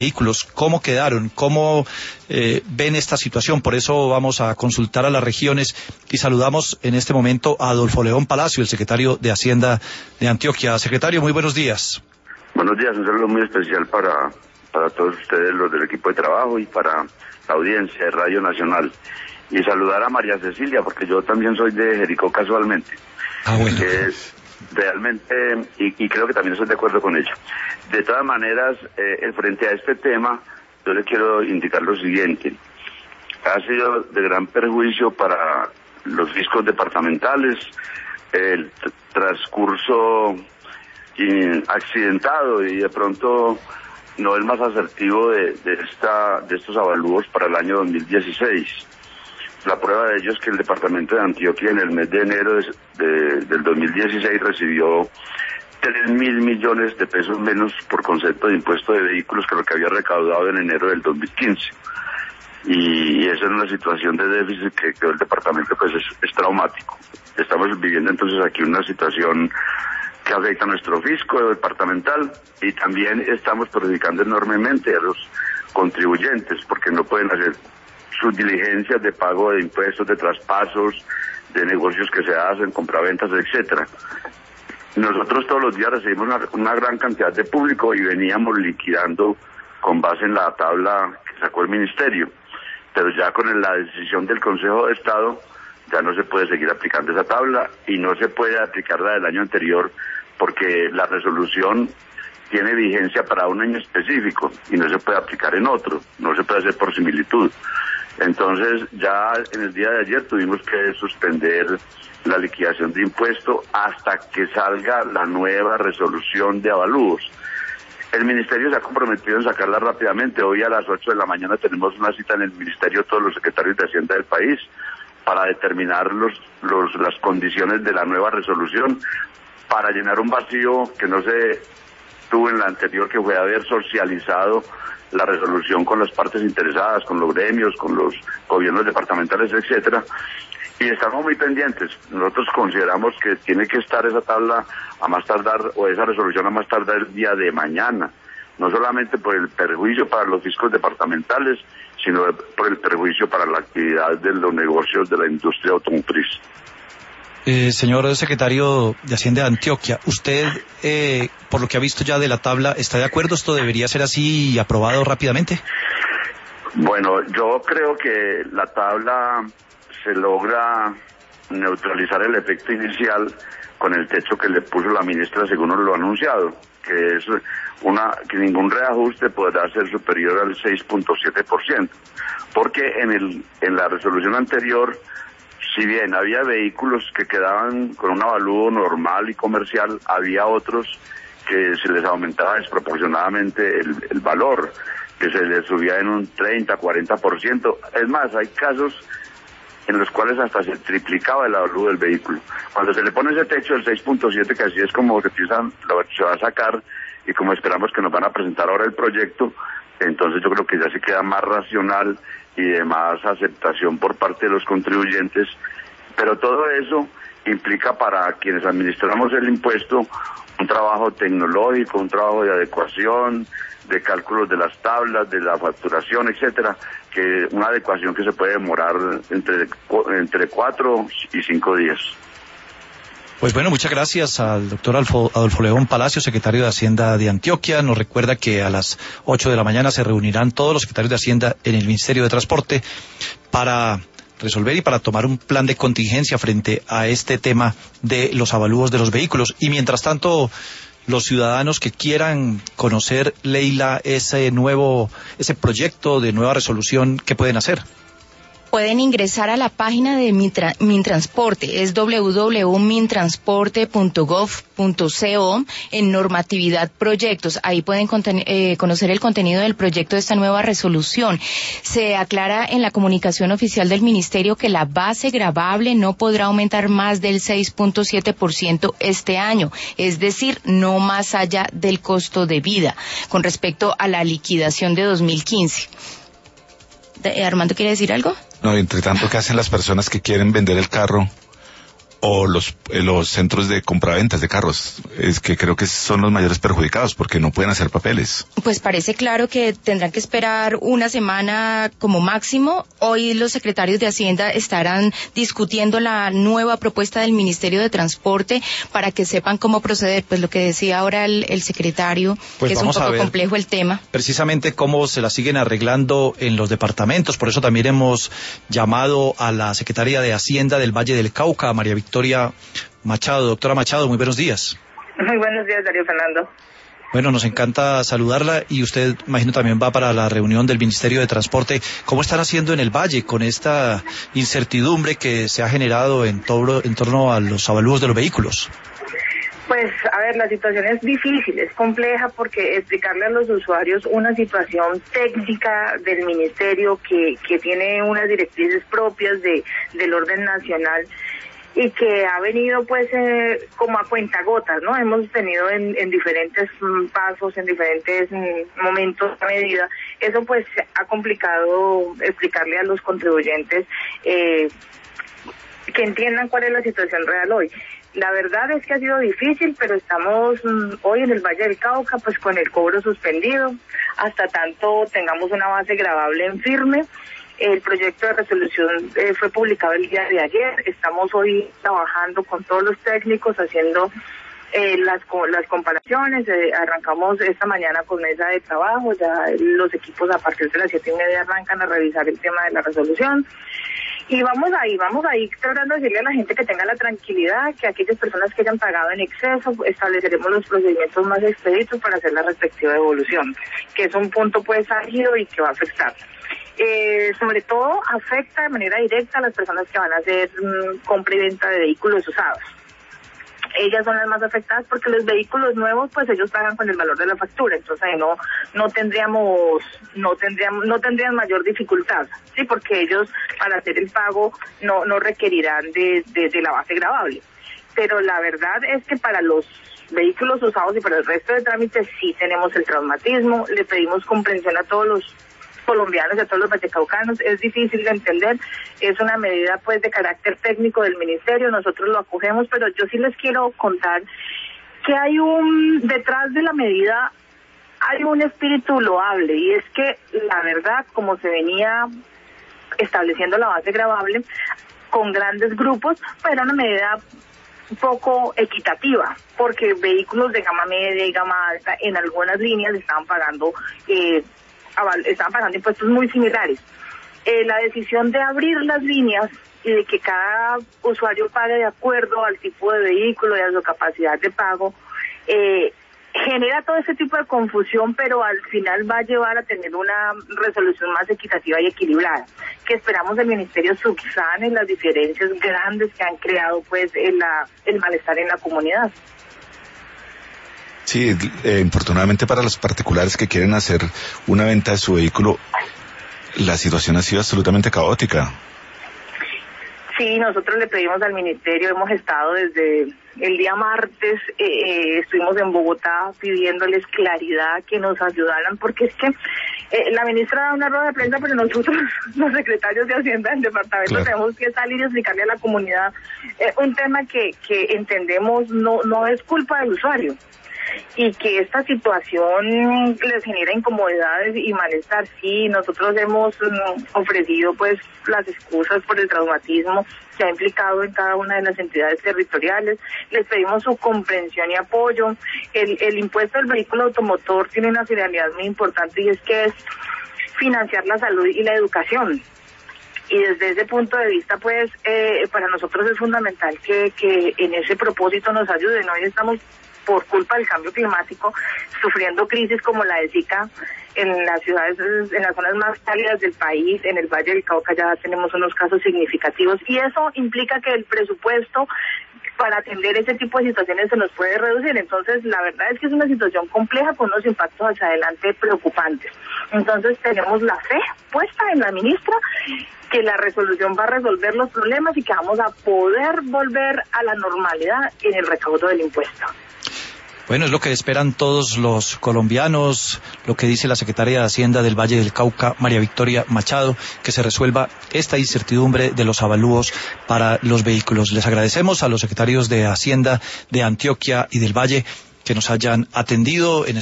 vehículos, ¿cómo quedaron? ¿Cómo ven esta situación? Por eso vamos a consultar a las regiones y saludamos en este momento a Adolfo León Palacio, el secretario de Hacienda de Antioquia. Secretario, muy buenos días. Buenos días, un saludo muy especial para todos ustedes, los del equipo de trabajo, y para la audiencia de Radio Nacional. Y saludar a María Cecilia, porque yo también soy de Jericó casualmente. Bueno. Que realmente, y creo que también estoy de acuerdo con ella. De todas maneras, frente a este tema, yo le quiero indicar lo siguiente. Ha sido de gran perjuicio para los fiscos departamentales el transcurso accidentado y de pronto no el más asertivo de estos avalúos para el año 2016. La prueba de ello es que el departamento de Antioquia en el mes de enero del 2016 recibió 3.000 millones de pesos menos por concepto de impuesto de vehículos que lo que había recaudado en enero del 2015. Y esa es una situación de déficit que el departamento pues es traumático. Estamos viviendo entonces aquí una situación que afecta a nuestro fisco departamental y también estamos perjudicando enormemente a los contribuyentes porque no pueden hacer sus diligencias de pago de impuestos, de traspasos, de negocios que se hacen, compraventas, etcétera. Nosotros todos los días recibimos una gran cantidad de público y veníamos liquidando con base en la tabla que sacó el ministerio, pero ya con la decisión del Consejo de Estado ya no se puede seguir aplicando esa tabla y no se puede aplicar la del año anterior porque la resolución tiene vigencia para un año específico y no se puede aplicar en otro, no se puede hacer por similitud. Entonces ya en el día de ayer tuvimos que suspender la liquidación de impuesto hasta que salga la nueva resolución de avalúos. El ministerio se ha comprometido en sacarla rápidamente. Hoy a las 8 de la mañana tenemos una cita en el ministerio, todos los secretarios de Hacienda del país, para determinar las condiciones de la nueva resolución, para llenar un vacío que no se tuvo en la anterior, que fue haber socializado la resolución con las partes interesadas, con los gremios, con los gobiernos departamentales, etcétera. Y estamos muy pendientes. Nosotros consideramos que tiene que estar esa tabla a más tardar, o esa resolución a más tardar el día de mañana, no solamente por el perjuicio para los fiscos departamentales, sino por el perjuicio para la actividad de los negocios de la industria automotriz. Señor secretario de Hacienda de Antioquia, usted, por lo que ha visto ya de la tabla, ¿está de acuerdo? ¿Esto debería ser así y aprobado rápidamente? Bueno, yo creo que la tabla se logra neutralizar el efecto inicial con el techo que le puso la ministra según nos lo ha anunciado, que es que ningún reajuste podrá ser superior al 6.7%, porque en la resolución anterior, si bien había vehículos que quedaban con un avalúo normal y comercial, había otros que se les aumentaba desproporcionadamente el valor, que se les subía en un 30, 40%. Es más, hay casos en los cuales hasta se triplicaba el avalúo del vehículo. Cuando se le pone ese techo del 6.7, que así es como se va a sacar y como esperamos que nos van a presentar ahora el proyecto, entonces yo creo que ya se queda más racional y de más aceptación por parte de los contribuyentes, pero todo eso implica para quienes administramos el impuesto un trabajo tecnológico, un trabajo de adecuación, de cálculos de las tablas, de la facturación, etcétera, que una adecuación que se puede demorar entre 4 y 5 días. Pues bueno, muchas gracias al doctor Adolfo León Palacio, secretario de Hacienda de Antioquia. Nos recuerda que a las 8 de la mañana se reunirán todos los secretarios de Hacienda en el Ministerio de Transporte para resolver y para tomar un plan de contingencia frente a este tema de los avalúos de los vehículos. Y mientras tanto, los ciudadanos que quieran conocer, Leila, ese proyecto de nueva resolución, ¿qué pueden hacer? Pueden ingresar a la página de Mintransporte, es www.mintransporte.gov.co, en normatividad proyectos. Ahí pueden conocer el contenido del proyecto de esta nueva resolución. Se aclara en la comunicación oficial del Ministerio que la base gravable no podrá aumentar más del 6.7% este año, es decir, no más allá del costo de vida, con respecto a la liquidación de 2015. ¿Armando quiere decir algo? No, entre tanto, ¿qué hacen las personas que quieren vender el carro o los centros de compraventas de carros, es que creo que son los mayores perjudicados porque no pueden hacer papeles. Pues parece claro que tendrán que esperar una semana como máximo. Hoy los secretarios de Hacienda estarán discutiendo la nueva propuesta del Ministerio de Transporte para que sepan cómo proceder. Pues lo que decía ahora el secretario, pues que es un poco complejo el tema. Precisamente cómo se la siguen arreglando en los departamentos. Por eso también hemos llamado a la secretaria de Hacienda del Valle del Cauca, María Victoria Machado. Doctora Machado, muy buenos días. Muy buenos días, Darío Fernando. Bueno, nos encanta saludarla y usted, imagino, también va para la reunión del Ministerio de Transporte. ¿Cómo están haciendo en el Valle con esta incertidumbre que se ha generado en torno a los avalúos de los vehículos? Pues, a ver, la situación es difícil, es compleja porque explicarle a los usuarios una situación técnica del ministerio que tiene unas directrices propias del orden nacional y que ha venido pues como a cuentagotas, ¿no? Hemos tenido en diferentes pasos, en diferentes momentos de medida. Eso pues ha complicado explicarle a los contribuyentes que entiendan cuál es la situación real hoy. La verdad es que ha sido difícil, pero estamos hoy en el Valle del Cauca pues con el cobro suspendido, hasta tanto tengamos una base gravable en firme. El proyecto de resolución fue publicado el día de ayer. Estamos hoy trabajando con todos los técnicos, haciendo las comparaciones. Arrancamos esta mañana con mesa de trabajo. Ya los equipos a partir de las 7:30 arrancan a revisar el tema de la resolución. Y vamos ahí tratando de decirle a la gente que tenga la tranquilidad, que aquellas personas que hayan pagado en exceso, estableceremos los procedimientos más expeditos para hacer la respectiva devolución, que es un punto pues álgido y que va a afectar. Sobre todo afecta de manera directa a las personas que van a hacer compra y venta de vehículos usados. Ellas son las más afectadas porque los vehículos nuevos pues ellos pagan con el valor de la factura, entonces no tendrían mayor dificultad, sí, porque ellos para hacer el pago no requerirán de la base gravable. Pero la verdad es que para los vehículos usados y para el resto de trámites sí tenemos el traumatismo. Le pedimos comprensión a todos los colombianos y a todos los vallecaucanos. Es difícil de entender, es una medida pues de carácter técnico del ministerio, nosotros lo acogemos, pero yo sí les quiero contar que hay detrás de la medida hay un espíritu loable, y es que la verdad, como se venía estableciendo la base gravable con grandes grupos, pues era una medida un poco equitativa, porque vehículos de gama media y gama alta en algunas líneas estaban pagando impuestos muy similares. La decisión de abrir las líneas y de que cada usuario pague de acuerdo al tipo de vehículo y a su capacidad de pago, genera todo ese tipo de confusión, pero al final va a llevar a tener una resolución más equitativa y equilibrada, que esperamos el Ministerio subsane las diferencias grandes que han creado pues el malestar en la comunidad. Sí, infortunadamente para los particulares que quieren hacer una venta de su vehículo, la situación ha sido absolutamente caótica. Sí, nosotros le pedimos al ministerio, hemos estado desde el día martes, estuvimos en Bogotá pidiéndoles claridad, que nos ayudaran, porque es que la ministra da una rueda de prensa, pero nosotros, los secretarios de Hacienda del departamento, claro, tenemos que salir y explicarle a la comunidad un tema que entendemos no es culpa del usuario, y que esta situación les genera incomodidades y malestar. Sí, nosotros hemos ofrecido pues las excusas por el traumatismo que ha implicado en cada una de las entidades territoriales. Les pedimos su comprensión y apoyo. El impuesto del vehículo automotor tiene una finalidad muy importante, y es que es financiar la salud y la educación. Y desde ese punto de vista, pues, para nosotros es fundamental que en ese propósito nos ayuden. Hoy estamos, por culpa del cambio climático, sufriendo crisis como la de Zika en las ciudades, en las zonas más cálidas del país. En el Valle del Cauca ya tenemos unos casos significativos, y eso implica que el presupuesto para atender ese tipo de situaciones se nos puede reducir. Entonces, la verdad es que es una situación compleja con unos impactos hacia adelante preocupantes. Entonces, tenemos la fe puesta en la ministra que la resolución va a resolver los problemas y que vamos a poder volver a la normalidad en el recaudo del impuesto. Bueno, es lo que esperan todos los colombianos, lo que dice la secretaria de Hacienda del Valle del Cauca, María Victoria Machado, que se resuelva esta incertidumbre de los avalúos para los vehículos. Les agradecemos a los secretarios de Hacienda de Antioquia y del Valle que nos hayan atendido en